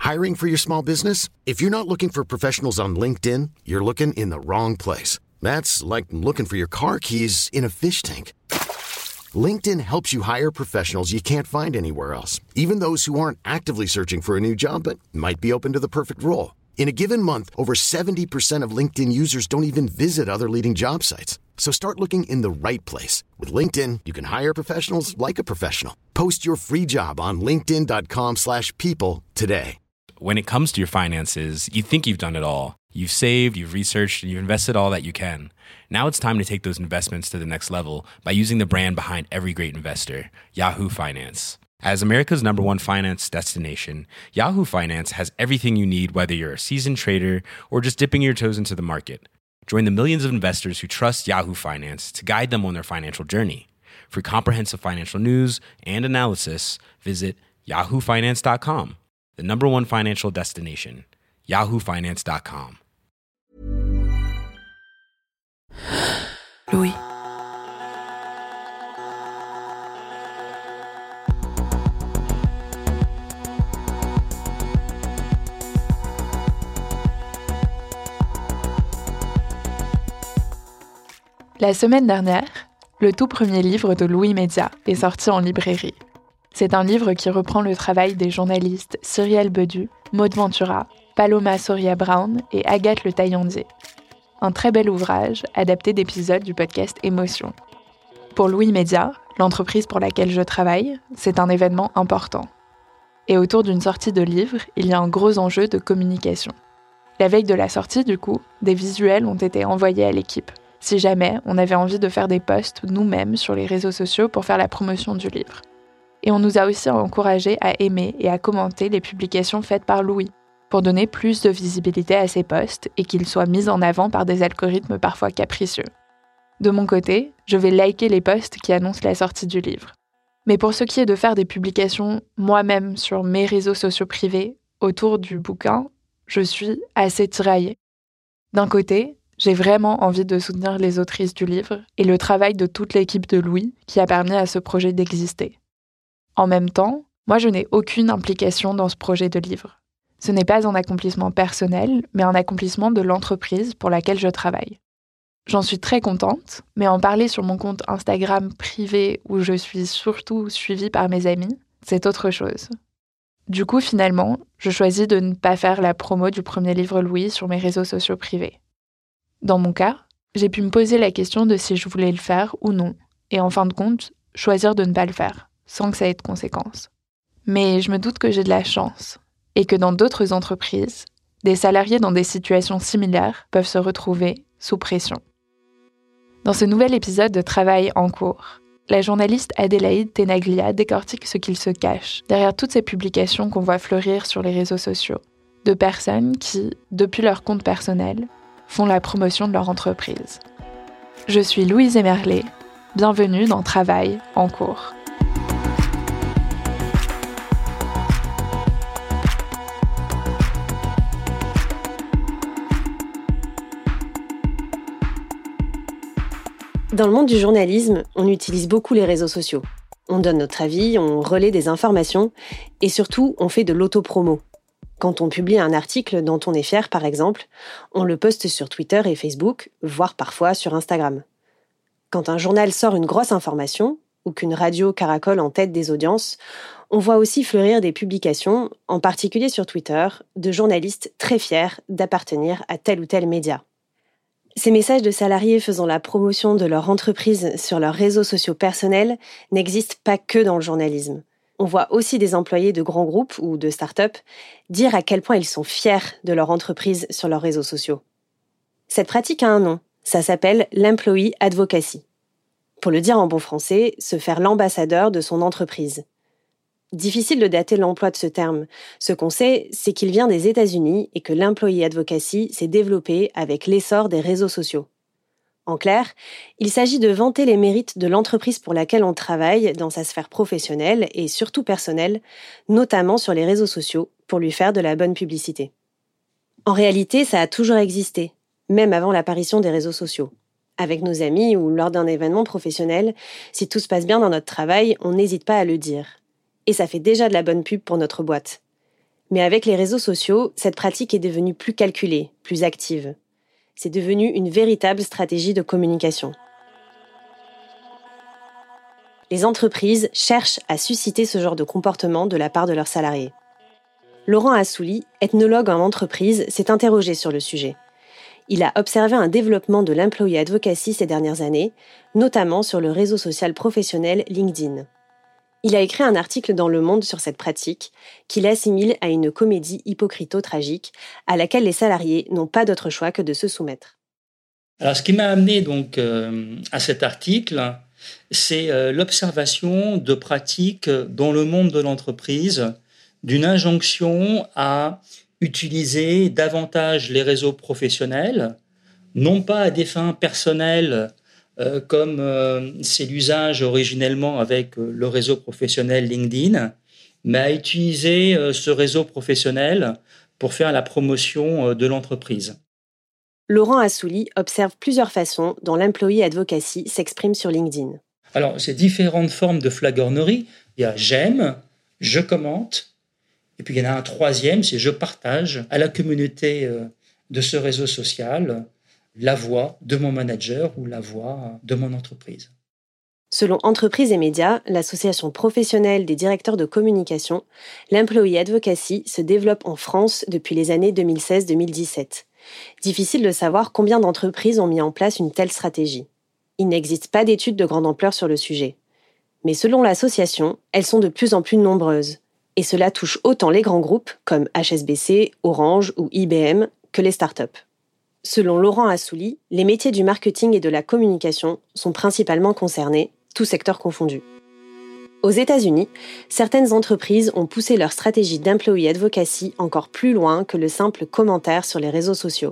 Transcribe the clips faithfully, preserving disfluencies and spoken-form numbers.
Hiring for your small business? If you're not looking for professionals on LinkedIn, you're looking in the wrong place. That's like looking for your car keys in a fish tank. LinkedIn helps you hire professionals you can't find anywhere else, even those who aren't actively searching for a new job but might be open to the perfect role. In a given month, over seventy percent of LinkedIn users don't even visit other leading job sites. So start looking in the right place. With LinkedIn, you can hire professionals like a professional. Post your free job on linkedin dot com slash people today. When it comes to your finances, you think you've done it all. You've saved, you've researched, and you've invested all that you can. Now it's time to take those investments to the next level by using the brand behind every great investor, Yahoo Finance. As America's number one finance destination, Yahoo Finance has everything you need, whether you're a seasoned trader or just dipping your toes into the market. Join the millions of investors who trust Yahoo Finance to guide them on their financial journey. For comprehensive financial news and analysis, visit yahoo finance dot com, the number one financial destination, yahoo finance dot com. Louis. La semaine dernière, le tout premier livre de Louis Média est sorti en librairie. C'est un livre qui reprend le travail des journalistes Cyrielle Bedu, Maud Ventura, Paloma Soria Brown et Agathe Le Taillandier. Un très bel ouvrage, adapté d'épisodes du podcast Émotion. Pour Louis Média, l'entreprise pour laquelle je travaille, c'est un événement important. Et autour d'une sortie de livre, il y a un gros enjeu de communication. La veille de la sortie, du coup, des visuels ont été envoyés à l'équipe, si jamais on avait envie de faire des posts nous-mêmes sur les réseaux sociaux pour faire la promotion du livre. Et on nous a aussi encouragés à aimer et à commenter les publications faites par Louis, pour donner plus de visibilité à ces posts et qu'ils soient mis en avant par des algorithmes parfois capricieux. De mon côté, je vais liker les posts qui annoncent la sortie du livre. Mais pour ce qui est de faire des publications moi-même sur mes réseaux sociaux privés autour du bouquin, je suis assez tiraillée. D'un côté, j'ai vraiment envie de soutenir les autrices du livre et le travail de toute l'équipe de Louis qui a permis à ce projet d'exister. En même temps, moi je n'ai aucune implication dans ce projet de livre. Ce n'est pas un accomplissement personnel, mais un accomplissement de l'entreprise pour laquelle je travaille. J'en suis très contente, mais en parler sur mon compte Instagram privé où je suis surtout suivie par mes amis, c'est autre chose. Du coup, finalement, je choisis de ne pas faire la promo du premier livre Louis sur mes réseaux sociaux privés. Dans mon cas, j'ai pu me poser la question de si je voulais le faire ou non, et en fin de compte, choisir de ne pas le faire, sans que ça ait de conséquences. Mais je me doute que j'ai de la chance, et que dans d'autres entreprises, des salariés dans des situations similaires peuvent se retrouver sous pression. Dans ce nouvel épisode de Travail en cours, la journaliste Adélaïde Tenaglia décortique ce qu'il se cache derrière toutes ces publications qu'on voit fleurir sur les réseaux sociaux, de personnes qui, depuis leur compte personnel, font la promotion de leur entreprise. Je suis Louise Emerlet, bienvenue dans Travail en cours. Dans le monde du journalisme, on utilise beaucoup les réseaux sociaux. On donne notre avis, on relaie des informations et surtout, on fait de l'autopromo. Quand on publie un article dont on est fier, par exemple, on le poste sur Twitter et Facebook, voire parfois sur Instagram. Quand un journal sort une grosse information, ou qu'une radio caracole en tête des audiences, on voit aussi fleurir des publications, en particulier sur Twitter, de journalistes très fiers d'appartenir à tel ou tel média. Ces messages de salariés faisant la promotion de leur entreprise sur leurs réseaux sociaux personnels n'existent pas que dans le journalisme. On voit aussi des employés de grands groupes ou de start-up dire à quel point ils sont fiers de leur entreprise sur leurs réseaux sociaux. Cette pratique a un nom, ça s'appelle l'employee advocacy. Pour le dire en bon français, se faire l'ambassadeur de son entreprise. Difficile de dater l'emploi de ce terme. Ce qu'on sait, c'est qu'il vient des États-Unis et que l'employee advocacy s'est développé avec l'essor des réseaux sociaux. En clair, il s'agit de vanter les mérites de l'entreprise pour laquelle on travaille dans sa sphère professionnelle et surtout personnelle, notamment sur les réseaux sociaux, pour lui faire de la bonne publicité. En réalité, ça a toujours existé, même avant l'apparition des réseaux sociaux. Avec nos amis ou lors d'un événement professionnel, si tout se passe bien dans notre travail, on n'hésite pas à le dire. Et ça fait déjà de la bonne pub pour notre boîte. Mais avec les réseaux sociaux, cette pratique est devenue plus calculée, plus active. C'est devenu une véritable stratégie de communication. Les entreprises cherchent à susciter ce genre de comportement de la part de leurs salariés. Laurent Assouli, ethnologue en entreprise, s'est interrogé sur le sujet. Il a observé un développement de l'employee advocacy ces dernières années, notamment sur le réseau social professionnel LinkedIn. Il a écrit un article dans Le Monde sur cette pratique, qu'il assimile à une comédie hypocrito-tragique, à laquelle les salariés n'ont pas d'autre choix que de se soumettre. Alors, ce qui m'a amené donc euh, à cet article, c'est euh, l'observation de pratiques dans le monde de l'entreprise, d'une injonction à utiliser davantage les réseaux professionnels, non pas à des fins personnelles, euh, comme euh, c'est l'usage originellement avec euh, le réseau professionnel LinkedIn, mais à utiliser euh, ce réseau professionnel pour faire la promotion euh, de l'entreprise. Laurent Assouli observe plusieurs façons dont l'employee advocacy s'exprime sur LinkedIn. Alors, c'est différentes formes de flagornerie. Il y a « j'aime »,« je commente », et puis il y en a un troisième, c'est « je partage » à la communauté euh, de ce réseau social la voix de mon manager ou la voix de mon entreprise. Selon Entreprises et Médias, l'association professionnelle des directeurs de communication, l'employee advocacy se développe en France depuis les années deux mille seize deux mille dix-sept. Difficile de savoir combien d'entreprises ont mis en place une telle stratégie. Il n'existe pas d'études de grande ampleur sur le sujet. Mais selon l'association, elles sont de plus en plus nombreuses. Et cela touche autant les grands groupes, comme H S B C, Orange ou I B M, que les startups. Selon Laurent Assouli, les métiers du marketing et de la communication sont principalement concernés, tous secteurs confondus. Aux États-Unis, certaines entreprises ont poussé leur stratégie d'employee advocacy encore plus loin que le simple commentaire sur les réseaux sociaux.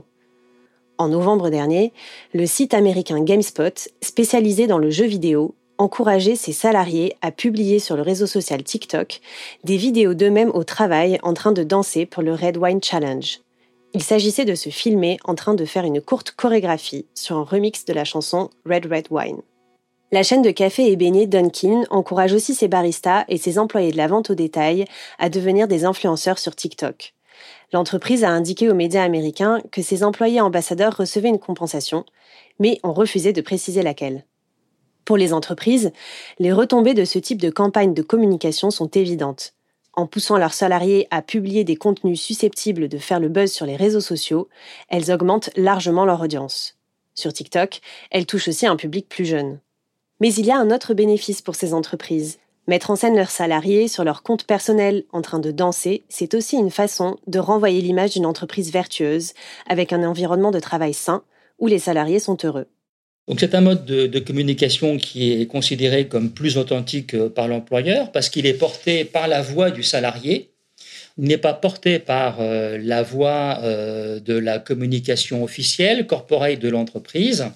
En novembre dernier, le site américain GameSpot, spécialisé dans le jeu vidéo, encourageait ses salariés à publier sur le réseau social TikTok des vidéos d'eux-mêmes au travail en train de danser pour le Red Wine Challenge. Il s'agissait de se filmer en train de faire une courte chorégraphie sur un remix de la chanson Red Red Wine. La chaîne de café et beignets Dunkin' encourage aussi ses baristas et ses employés de la vente au détail à devenir des influenceurs sur TikTok. L'entreprise a indiqué aux médias américains que ses employés ambassadeurs recevaient une compensation, mais ont refusé de préciser laquelle. Pour les entreprises, les retombées de ce type de campagne de communication sont évidentes. En poussant leurs salariés à publier des contenus susceptibles de faire le buzz sur les réseaux sociaux, elles augmentent largement leur audience. Sur TikTok, elles touchent aussi un public plus jeune. Mais il y a un autre bénéfice pour ces entreprises. Mettre en scène leurs salariés sur leur compte personnel en train de danser, c'est aussi une façon de renvoyer l'image d'une entreprise vertueuse, avec un environnement de travail sain, où les salariés sont heureux. Donc c'est un mode de, de communication qui est considéré comme plus authentique par l'employeur parce qu'il est porté par la voix du salarié. Il n'est pas porté par euh, la voix euh, de la communication officielle, corporate de l'entreprise.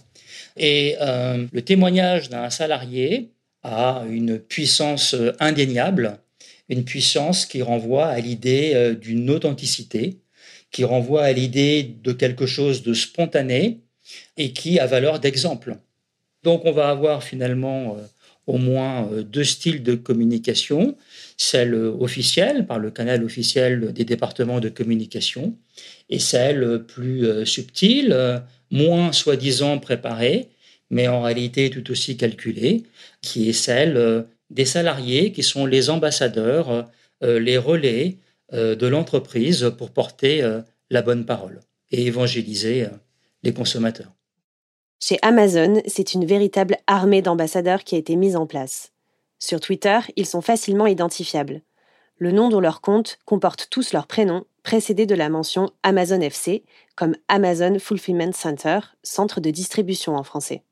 Et euh, le témoignage d'un salarié a une puissance indéniable, une puissance qui renvoie à l'idée euh, d'une authenticité, qui renvoie à l'idée de quelque chose de spontané, et qui a valeur d'exemple. Donc on va avoir finalement euh, au moins euh, deux styles de communication, celle officielle, par le canal officiel des départements de communication, et celle plus euh, subtile, euh, moins soi-disant préparée, mais en réalité tout aussi calculée, qui est celle euh, des salariés qui sont les ambassadeurs, euh, les relais euh, de l'entreprise pour porter euh, la bonne parole et évangéliser euh, les consommateurs. Chez Amazon, c'est une véritable armée d'ambassadeurs qui a été mise en place. Sur Twitter, ils sont facilement identifiables. Le nom de leur compte comporte tous leurs prénoms, précédés de la mention Amazon F C, comme Amazon Fulfillment Center, centre de distribution en français.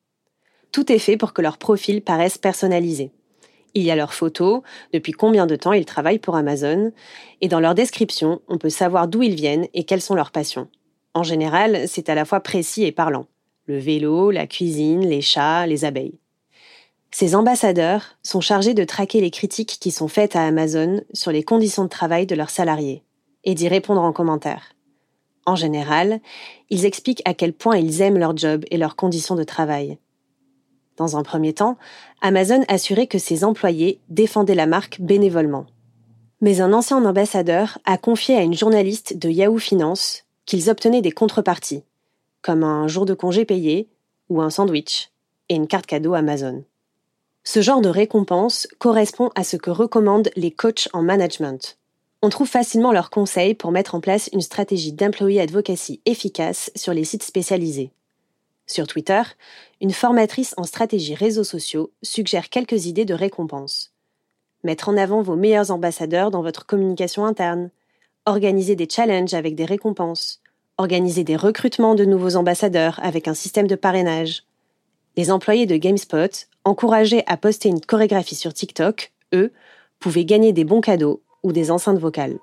Tout est fait pour que leurs profils paraissent personnalisés. Il y a leurs photos, depuis combien de temps ils travaillent pour Amazon, et dans leur description, on peut savoir d'où ils viennent et quelles sont leurs passions. En général, c'est à la fois précis et parlant. Le vélo, la cuisine, les chats, les abeilles. Ces ambassadeurs sont chargés de traquer les critiques qui sont faites à Amazon sur les conditions de travail de leurs salariés et d'y répondre en commentaire. En général, ils expliquent à quel point ils aiment leur job et leurs conditions de travail. Dans un premier temps, Amazon assurait que ses employés défendaient la marque bénévolement. Mais un ancien ambassadeur a confié à une journaliste de Yahoo Finance qu'ils obtenaient des contreparties, comme un jour de congé payé ou un sandwich et une carte cadeau Amazon. Ce genre de récompense correspond à ce que recommandent les coachs en management. On trouve facilement leurs conseils pour mettre en place une stratégie d'employee advocacy efficace sur les sites spécialisés. Sur Twitter, une formatrice en stratégie réseaux sociaux suggère quelques idées de récompense. Mettre en avant vos meilleurs ambassadeurs dans votre communication interne, organiser des challenges avec des récompenses, organiser des recrutements de nouveaux ambassadeurs avec un système de parrainage. Les employés de GameSpot, encouragés à poster une chorégraphie sur TikTok, eux, pouvaient gagner des bons cadeaux ou des enceintes vocales.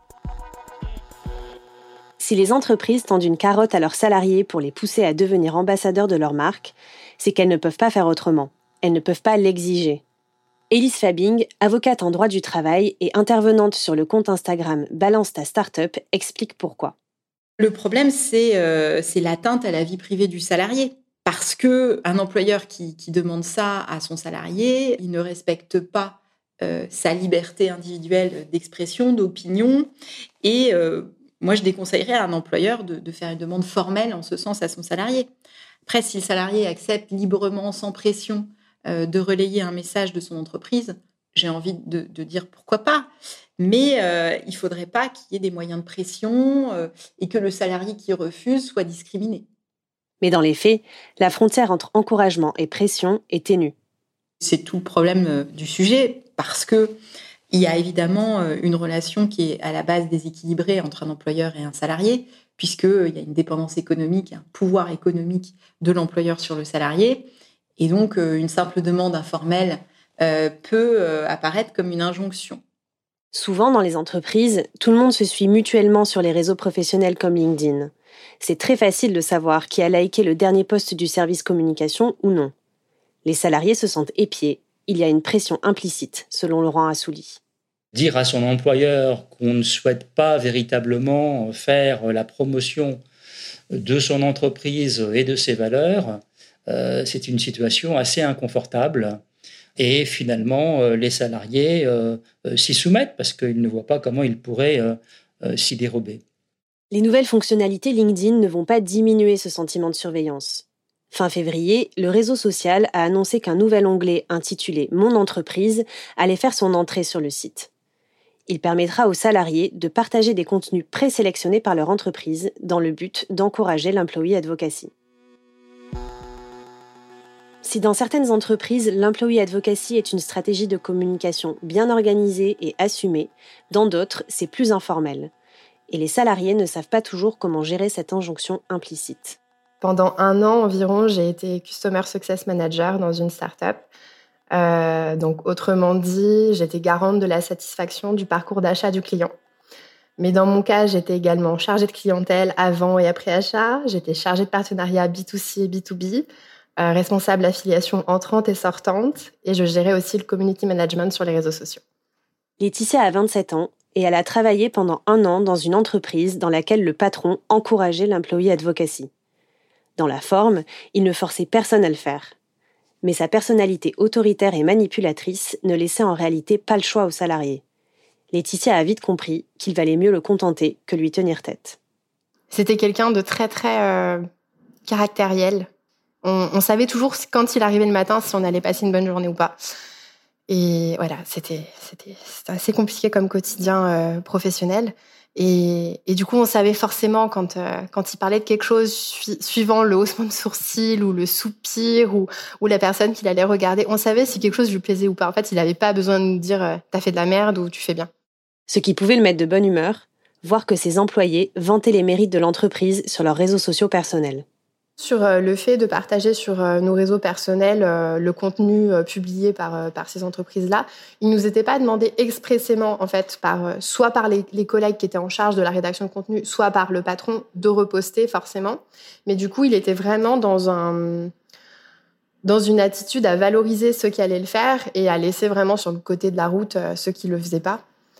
Si les entreprises tendent une carotte à leurs salariés pour les pousser à devenir ambassadeurs de leur marque, c'est qu'elles ne peuvent pas faire autrement. Elles ne peuvent pas l'exiger. Élise Fabing, avocate en droit du travail et intervenante sur le compte Instagram Balance ta startup, explique pourquoi. Le problème, c'est, euh, c'est l'atteinte à la vie privée du salarié. Parce qu'un employeur qui, qui demande ça à son salarié, il ne respecte pas euh, sa liberté individuelle d'expression, d'opinion. Et euh, moi, je déconseillerais à un employeur de, de faire une demande formelle en ce sens à son salarié. Après, si le salarié accepte librement, sans pression, euh, de relayer un message de son entreprise, j'ai envie de, de dire pourquoi pas. Mais euh, il ne faudrait pas qu'il y ait des moyens de pression euh, et que le salarié qui refuse soit discriminé. Mais dans les faits, la frontière entre encouragement et pression est ténue. C'est tout le problème du sujet, parce qu'il y a évidemment une relation qui est à la base déséquilibrée entre un employeur et un salarié, puisqu'il y a une dépendance économique, un pouvoir économique de l'employeur sur le salarié. Et donc, une simple demande informelle peut apparaître comme une injonction. Souvent, dans les entreprises, tout le monde se suit mutuellement sur les réseaux professionnels comme LinkedIn. C'est très facile de savoir qui a liké le dernier post du service communication ou non. Les salariés se sentent épiés. Il y a une pression implicite, selon Laurent Assouli. Dire à son employeur qu'on ne souhaite pas véritablement faire la promotion de son entreprise et de ses valeurs, euh, c'est une situation assez inconfortable. Et finalement, euh, les salariés euh, euh, s'y soumettent parce qu'ils ne voient pas comment ils pourraient euh, euh, s'y dérober. Les nouvelles fonctionnalités LinkedIn ne vont pas diminuer ce sentiment de surveillance. Fin février, le réseau social a annoncé qu'un nouvel onglet intitulé « Mon entreprise » allait faire son entrée sur le site. Il permettra aux salariés de partager des contenus présélectionnés par leur entreprise dans le but d'encourager l'employee advocacy. Si dans certaines entreprises, l'employee advocacy est une stratégie de communication bien organisée et assumée, dans d'autres, c'est plus informel. Et les salariés ne savent pas toujours comment gérer cette injonction implicite. Pendant un an environ, j'ai été Customer Success Manager dans une start-up. Euh, donc, autrement dit, j'étais garante de la satisfaction du parcours d'achat du client. Mais dans mon cas, j'étais également chargée de clientèle avant et après achat. J'étais chargée de partenariat B deux C et B deux B, euh, responsable d'affiliation entrante et sortante. Et je gérais aussi le community management sur les réseaux sociaux. Laetitia a vingt-sept ans et elle a travaillé pendant un an dans une entreprise dans laquelle le patron encourageait l'employee advocacy. Dans la forme, il ne forçait personne à le faire. Mais sa personnalité autoritaire et manipulatrice ne laissait en réalité pas le choix aux salariés. Laetitia a vite compris qu'il valait mieux le contenter que lui tenir tête. C'était quelqu'un de très, très euh, caractériel. On, on savait toujours quand il arrivait le matin si on allait passer une bonne journée ou pas. Et voilà, c'était, c'était, c'était assez compliqué comme quotidien euh, professionnel. Et, et du coup, on savait forcément quand, euh, quand il parlait de quelque chose, su- suivant le haussement de sourcil ou le soupir ou, ou la personne qu'il allait regarder, on savait si quelque chose lui plaisait ou pas. En fait, il n'avait pas besoin de nous dire euh, « t'as fait de la merde » ou « tu fais bien ». Ce qui pouvait le mettre de bonne humeur, voir que ses employés vantaient les mérites de l'entreprise sur leurs réseaux sociaux personnels. Sur euh, le fait de partager sur euh, nos réseaux personnels euh, le contenu euh, publié par, euh, par ces entreprises-là, il ne nous était pas demandé expressément, en fait, par, euh, soit par les, les collègues qui étaient en charge de la rédaction de contenu, soit par le patron, de reposter forcément. Mais du coup, il était vraiment dans, un, dans une attitude à valoriser ceux qui allaient le faire et à laisser vraiment sur le côté de la route euh, ceux qui ne le faisaient pas.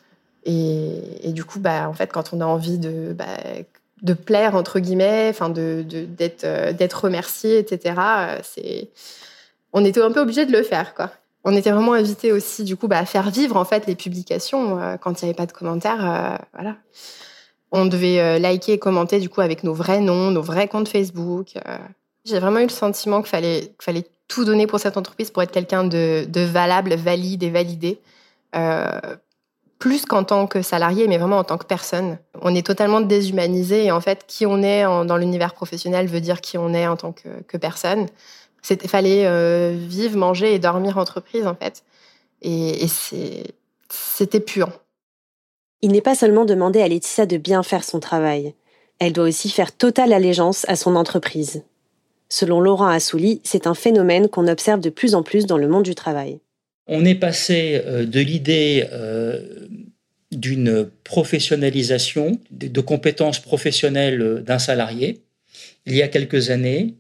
Et, et du coup, bah, en fait, quand on a envie de... Bah, de plaire, entre guillemets, enfin de, de, d'être, euh, d'être remercié, et cetera. Euh, c'est... On était un peu obligé de le faire, quoi. On était vraiment invités aussi, du coup, bah, à faire vivre en fait les publications euh, quand il n'y avait pas de commentaires. Euh, voilà. On devait euh, liker et commenter du coup avec nos vrais noms, nos vrais comptes Facebook. Euh. J'ai vraiment eu le sentiment qu'il fallait, qu'il fallait tout donner pour cette entreprise pour être quelqu'un de, de valable, valide et validé. Euh, plus qu'en tant que salarié, mais vraiment en tant que personne. On est totalement déshumanisé et en fait, qui on est en, dans l'univers professionnel veut dire qui on est en tant que, que personne. Il fallait euh, vivre, manger et dormir entreprise, en fait. Et, et c'est, c'était puant. Il n'est pas seulement demandé à Laetitia de bien faire son travail. Elle doit aussi faire totale allégeance à son entreprise. Selon Laurent Assouli, c'est un phénomène qu'on observe de plus en plus dans le monde du travail. On est passé de l'idée euh, d'une professionnalisation, de compétences professionnelles d'un salarié, il y a quelques années,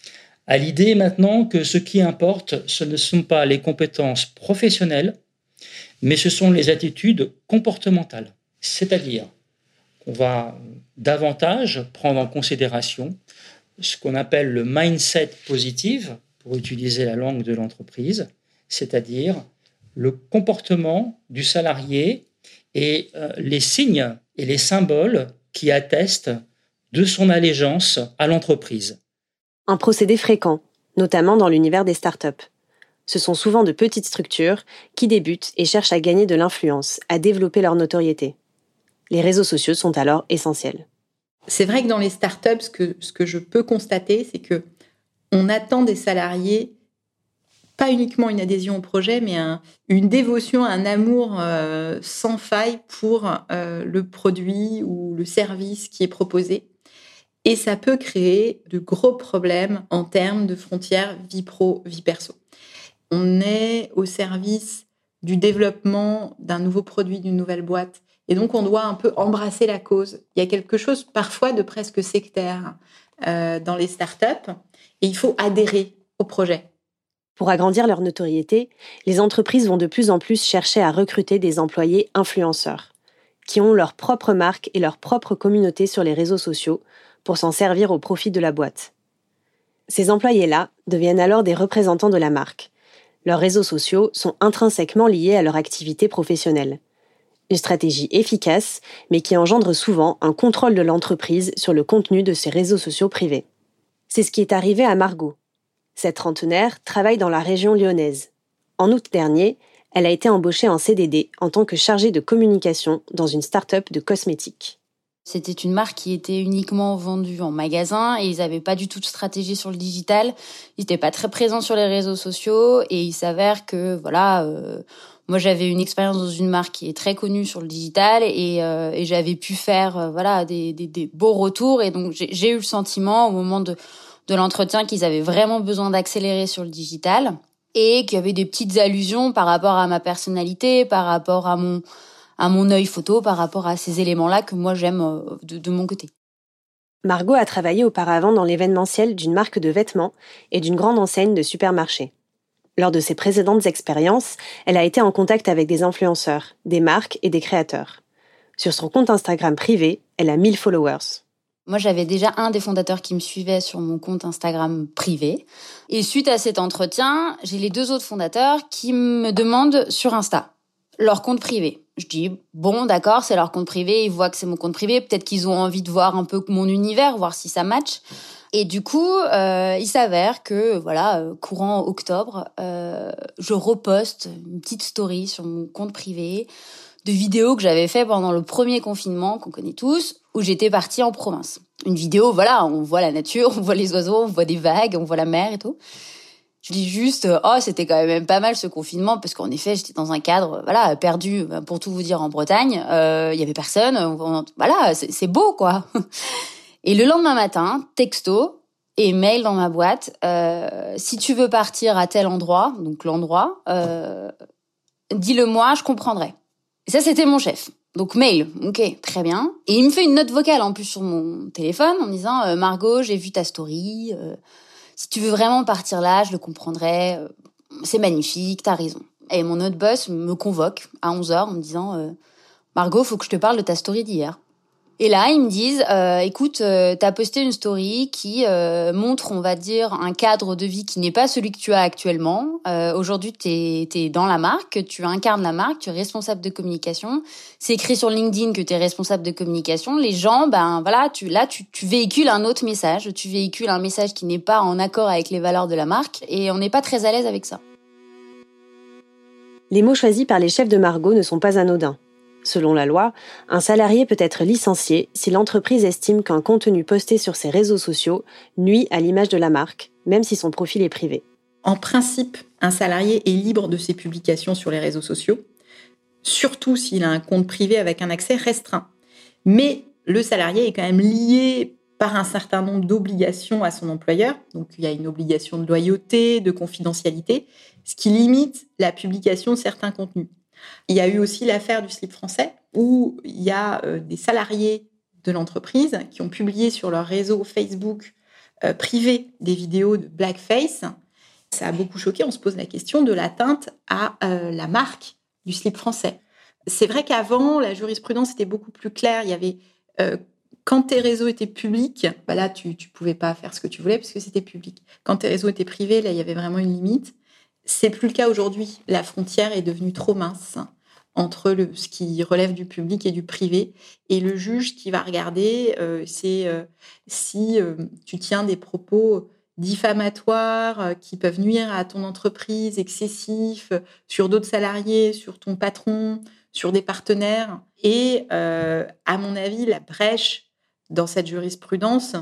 à l'idée maintenant que ce qui importe, ce ne sont pas les compétences professionnelles, mais ce sont les attitudes comportementales. C'est-à-dire qu'on va davantage prendre en considération ce qu'on appelle le mindset positif, pour utiliser la langue de l'entreprise, c'est-à-dire le comportement du salarié et euh, les signes et les symboles qui attestent de son allégeance à l'entreprise. Un procédé fréquent, notamment dans l'univers des startups. Ce sont souvent de petites structures qui débutent et cherchent à gagner de l'influence, à développer leur notoriété. Les réseaux sociaux sont alors essentiels. C'est vrai que dans les startups, ce que, ce que je peux constater, c'est que on attend des salariés pas uniquement une adhésion au projet, mais un, une dévotion, un amour euh, sans faille pour euh, le produit ou le service qui est proposé. Et ça peut créer de gros problèmes en termes de frontières vie pro, vie perso. On est au service du développement d'un nouveau produit, d'une nouvelle boîte. Et donc, on doit un peu embrasser la cause. Il y a quelque chose parfois de presque sectaire euh, dans les startups. Et il faut adhérer au projet. Pour agrandir leur notoriété, les entreprises vont de plus en plus chercher à recruter des employés influenceurs, qui ont leur propre marque et leur propre communauté sur les réseaux sociaux pour s'en servir au profit de la boîte. Ces employés-là deviennent alors des représentants de la marque. Leurs réseaux sociaux sont intrinsèquement liés à leur activité professionnelle. Une stratégie efficace, mais qui engendre souvent un contrôle de l'entreprise sur le contenu de ses réseaux sociaux privés. C'est ce qui est arrivé à Margot. Cette trentenaire travaille dans la région lyonnaise. En août dernier, elle a été embauchée en C D D en tant que chargée de communication dans une start-up de cosmétiques. C'était une marque qui était uniquement vendue en magasin et ils n'avaient pas du tout de stratégie sur le digital. Ils n'étaient pas très présents sur les réseaux sociaux et il s'avère que, voilà, euh, moi j'avais une expérience dans une marque qui est très connue sur le digital et, euh, et j'avais pu faire, euh, voilà, des, des, des beaux retours et donc j'ai, j'ai eu le sentiment au moment de de l'entretien qu'ils avaient vraiment besoin d'accélérer sur le digital et qu'il y avait des petites allusions par rapport à ma personnalité, par rapport à mon à mon œil photo, par rapport à ces éléments-là que moi j'aime de, de mon côté. Margot a travaillé auparavant dans l'événementiel d'une marque de vêtements et d'une grande enseigne de supermarchés. Lors de ses précédentes expériences, elle a été en contact avec des influenceurs, des marques et des créateurs. Sur son compte Instagram privé, elle a mille followers. Moi, j'avais déjà un des fondateurs qui me suivait sur mon compte Instagram privé. Et suite à cet entretien, j'ai les deux autres fondateurs qui me demandent sur Insta leur compte privé. Je dis, bon, d'accord, c'est leur compte privé, ils voient que c'est mon compte privé, peut-être qu'ils ont envie de voir un peu mon univers, voir si ça match. Et du coup, euh, il s'avère que, voilà, courant octobre, euh, je reposte une petite story sur mon compte privé de vidéos que j'avais fait pendant le premier confinement, qu'on connaît tous, où j'étais partie en province. Une vidéo, voilà, on voit la nature, on voit les oiseaux, on voit des vagues, on voit la mer et tout. Je dis juste, oh, c'était quand même pas mal ce confinement, parce qu'en effet, j'étais dans un cadre, voilà, perdu, pour tout vous dire, en Bretagne. Euh, il y avait personne, on, voilà, c'est, c'est beau, quoi. Et le lendemain matin, texto et mail dans ma boîte, euh, si tu veux partir à tel endroit, donc l'endroit, euh, dis-le-moi, je comprendrai. Et ça, c'était mon chef. Donc mail, ok, très bien. Et il me fait une note vocale en plus sur mon téléphone en me disant euh, « Margot, j'ai vu ta story. Euh, si tu veux vraiment partir là, je le comprendrai. Euh, c'est magnifique, t'as raison. » Et mon autre boss me convoque à onze heures en me disant euh, « Margot, faut que je te parle de ta story d'hier. » Et là, ils me disent, euh, écoute, euh, t'as posté une story qui euh, montre, on va dire, un cadre de vie qui n'est pas celui que tu as actuellement. Euh, aujourd'hui, t'es, t'es dans la marque, tu incarnes la marque, tu es responsable de communication. C'est écrit sur LinkedIn que t'es responsable de communication. Les gens, ben voilà, tu là, tu, tu véhicules un autre message. Tu véhicules un message qui n'est pas en accord avec les valeurs de la marque, et on n'est pas très à l'aise avec ça. Les mots choisis par les chefs de Margot ne sont pas anodins. Selon la loi, un salarié peut être licencié si l'entreprise estime qu'un contenu posté sur ses réseaux sociaux nuit à l'image de la marque, même si son profil est privé. En principe, un salarié est libre de ses publications sur les réseaux sociaux, surtout s'il a un compte privé avec un accès restreint. Mais le salarié est quand même lié par un certain nombre d'obligations à son employeur. Donc, il y a une obligation de loyauté, de confidentialité, ce qui limite la publication de certains contenus. Il y a eu aussi l'affaire du slip français, où il y a euh, des salariés de l'entreprise qui ont publié sur leur réseau Facebook euh, privé des vidéos de blackface. Ça a beaucoup choqué. On se pose la question de l'atteinte à euh, la marque du slip français. C'est vrai qu'avant, la jurisprudence était beaucoup plus claire. Il y avait, euh, quand tes réseaux étaient publics, bah là, tu ne pouvais pas faire ce que tu voulais puisque c'était public. Quand tes réseaux étaient privés, là, il y avait vraiment une limite. C'est plus le cas aujourd'hui. La frontière est devenue trop mince entre le, ce qui relève du public et du privé. Et le juge qui va regarder, euh, c'est euh, si euh, tu tiens des propos diffamatoires euh, qui peuvent nuire à ton entreprise, excessifs, euh, sur d'autres salariés, sur ton patron, sur des partenaires. Et euh, à mon avis, la brèche dans cette jurisprudence,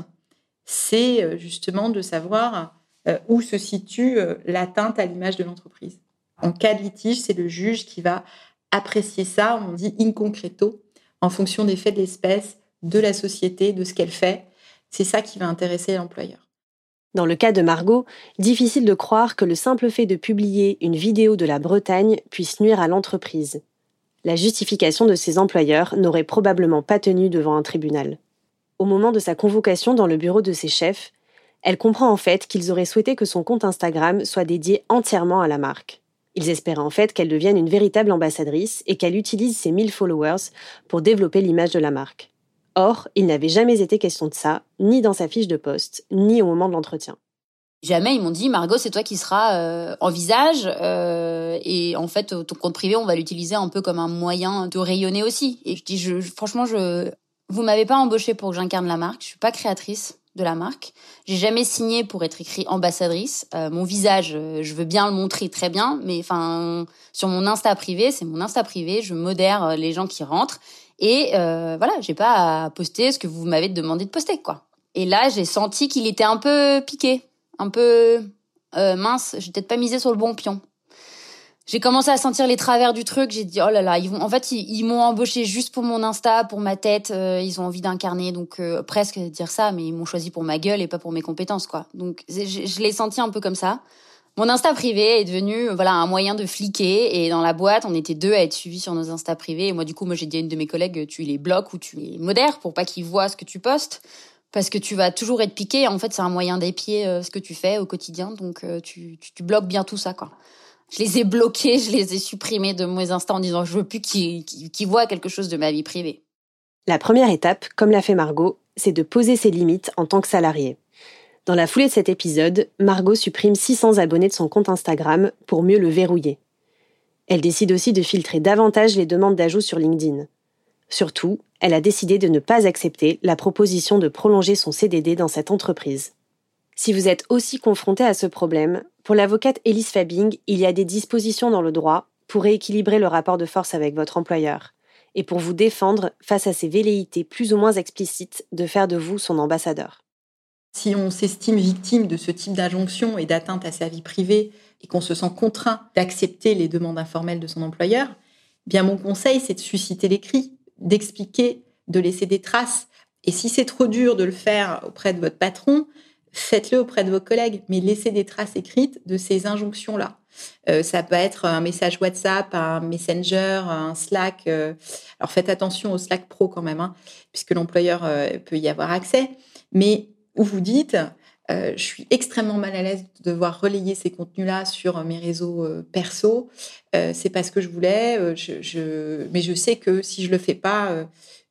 c'est euh, justement de savoir Euh, où se situe euh, l'atteinte à l'image de l'entreprise. En cas de litige, c'est le juge qui va apprécier ça, on dit in concreto, en fonction des faits de l'espèce, de la société, de ce qu'elle fait. C'est ça qui va intéresser l'employeur. Dans le cas de Margot, difficile de croire que le simple fait de publier une vidéo de la Bretagne puisse nuire à l'entreprise. La justification de ses employeurs n'aurait probablement pas tenu devant un tribunal. Au moment de sa convocation dans le bureau de ses chefs, elle comprend en fait qu'ils auraient souhaité que son compte Instagram soit dédié entièrement à la marque. Ils espéraient en fait qu'elle devienne une véritable ambassadrice et qu'elle utilise ses mille followers pour développer l'image de la marque. Or, il n'avait jamais été question de ça, ni dans sa fiche de poste, ni au moment de l'entretien. Jamais ils m'ont dit, Margot, c'est toi qui seras euh, en visage, euh, et en fait, ton compte privé, on va l'utiliser un peu comme un moyen de rayonner aussi. Et je dis, je, franchement, je, vous m'avez pas embauchée pour que j'incarne la marque, je suis pas créatrice de la marque. J'ai jamais signé pour être écrit ambassadrice. Euh, mon visage, euh, je veux bien le montrer très bien, mais enfin, sur mon Insta privé, c'est mon Insta privé, je modère les gens qui rentrent. Et euh, voilà, j'ai pas à poster ce que vous m'avez demandé de poster, quoi. Et là, j'ai senti qu'il était un peu piqué, un peu euh, mince. J'ai peut-être pas misé sur le bon pion. J'ai commencé à sentir les travers du truc. J'ai dit, oh là là, ils vont, en fait, ils, ils m'ont embauché juste pour mon Insta, pour ma tête. Euh, ils ont envie d'incarner, donc euh, presque dire ça, mais ils m'ont choisi pour ma gueule et pas pour mes compétences, quoi. Donc, je, je l'ai senti un peu comme ça. Mon Insta privé est devenu, voilà, un moyen de fliquer. Et dans la boîte, on était deux à être suivis sur nos Insta privés. Et moi, du coup, moi, j'ai dit à une de mes collègues, tu les bloques ou tu les modères pour pas qu'ils voient ce que tu postes. Parce que tu vas toujours être piqué. En fait, c'est un moyen d'épier euh, ce que tu fais au quotidien. Donc, euh, tu, tu, tu bloques bien tout ça, quoi. Je les ai bloqués, je les ai supprimés de mes Insta en disant je veux plus qu'ils, qu'ils, qu'ils voient quelque chose de ma vie privée. La première étape, comme l'a fait Margot, c'est de poser ses limites en tant que salarié. Dans la foulée de cet épisode, Margot supprime six cents abonnés de son compte Instagram pour mieux le verrouiller. Elle décide aussi de filtrer davantage les demandes d'ajout sur LinkedIn. Surtout, elle a décidé de ne pas accepter la proposition de prolonger son C D D dans cette entreprise. Si vous êtes aussi confronté à ce problème, pour l'avocate Élise Fabing, il y a des dispositions dans le droit pour rééquilibrer le rapport de force avec votre employeur et pour vous défendre face à ces velléités plus ou moins explicites de faire de vous son ambassadeur. Si on s'estime victime de ce type d'injonction et d'atteinte à sa vie privée et qu'on se sent contraint d'accepter les demandes informelles de son employeur, bien mon conseil, c'est de susciter les cris, d'expliquer, de laisser des traces. Et si c'est trop dur de le faire auprès de votre patron, faites-le auprès de vos collègues, mais laissez des traces écrites de ces injonctions-là. Euh, ça peut être un message WhatsApp, un Messenger, un Slack. Euh, alors faites attention au Slack Pro quand même, hein, puisque l'employeur euh, peut y avoir accès. Mais où vous dites, euh, je suis extrêmement mal à l'aise de devoir relayer ces contenus-là sur mes réseaux euh, perso. Euh, c'est pas ce que je voulais, euh, je, je, mais je sais que si je le fais pas, euh,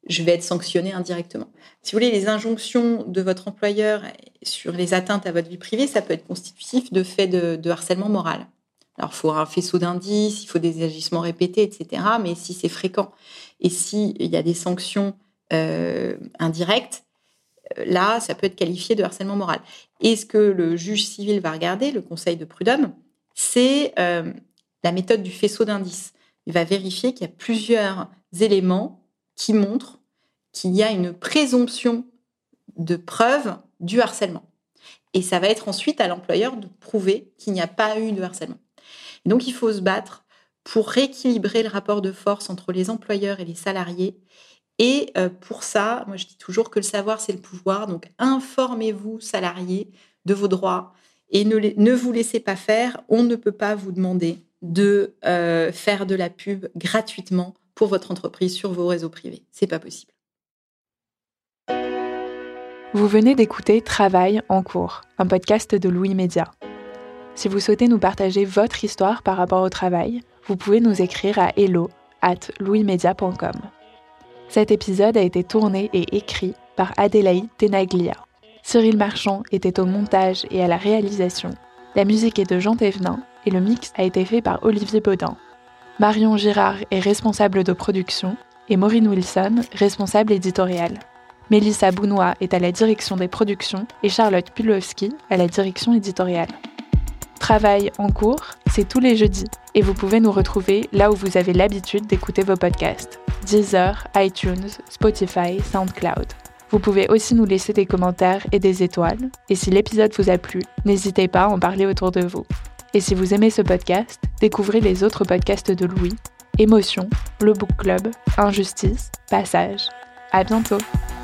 je vais être sanctionné indirectement. Si vous voulez, les injonctions de votre employeur sur les atteintes à votre vie privée, ça peut être constitutif de faits de, de harcèlement moral. Alors, il faut un faisceau d'indices, il faut des agissements répétés, et cetera. Mais si c'est fréquent et s'il y a des sanctions euh, indirectes, là, ça peut être qualifié de harcèlement moral. Et ce que le juge civil va regarder, le conseil de prud'homme, c'est euh, la méthode du faisceau d'indices. Il va vérifier qu'il y a plusieurs éléments qui montrent qu'il y a une présomption de preuve du harcèlement. Et ça va être ensuite à l'employeur de prouver qu'il n'y a pas eu de harcèlement. Et donc, il faut se battre pour rééquilibrer le rapport de force entre les employeurs et les salariés. Et euh, pour ça, moi, je dis toujours que le savoir, c'est le pouvoir. Donc, informez-vous, salariés, de vos droits et ne, les, ne vous laissez pas faire. On ne peut pas vous demander de euh, faire de la pub gratuitement pour votre entreprise sur vos réseaux privés. C'est pas possible. Vous venez d'écouter Travail en cours, un podcast de Louis Média. Si vous souhaitez nous partager votre histoire par rapport au travail, vous pouvez nous écrire à hello arobase louismedia point com. Cet épisode a été tourné et écrit par Adélaïde Tenaglia. Cyril Marchand était au montage et à la réalisation. La musique est de Jean Thévenin et le mix a été fait par Olivier Baudin. Marion Girard est responsable de production et Maureen Wilson, responsable éditoriale. Mélissa Bounois est à la direction des productions et Charlotte Pulowski à la direction éditoriale. Travail en cours, c'est tous les jeudis et vous pouvez nous retrouver là où vous avez l'habitude d'écouter vos podcasts. Deezer, iTunes, Spotify, SoundCloud. Vous pouvez aussi nous laisser des commentaires et des étoiles. Et si l'épisode vous a plu, n'hésitez pas à en parler autour de vous. Et si vous aimez ce podcast, découvrez les autres podcasts de Louis, Émotion, Le Book Club, Injustice, Passage. À bientôt!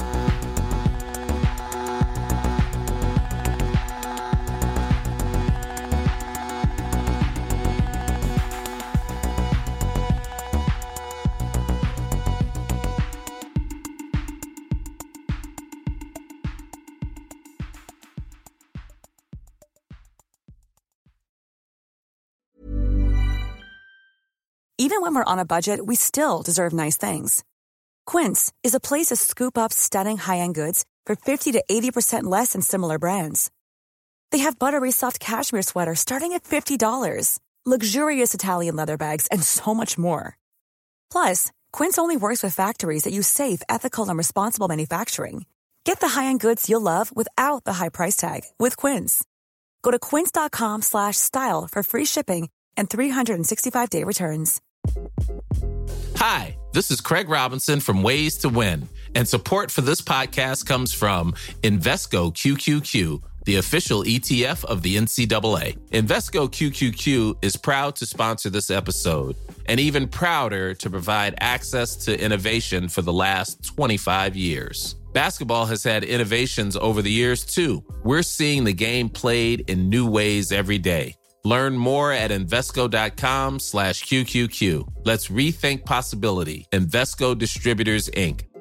Even when we're on a budget, we still deserve nice things. Quince is a place to scoop up stunning high-end goods for fifty to eighty percent less than similar brands. They have buttery soft cashmere sweaters starting at fifty dollars, luxurious Italian leather bags, and so much more. Plus, Quince only works with factories that use safe, ethical, and responsible manufacturing. Get the high-end goods you'll love without the high price tag with Quince. Go to quince.com slash style for free shipping and three sixty-five day returns. Hi, this is Craig Robinson from Ways to Win, and support for this podcast comes from Invesco Q Q Q, the official E T F of the N C double A. Invesco Q Q Q is proud to sponsor this episode, and even prouder to provide access to innovation for the last twenty-five years. Basketball has had innovations over the years, too. We're seeing the game played in new ways every day. Learn more at Invesco.com slash QQQ. Let's rethink possibility. Invesco Distributors, Incorporated.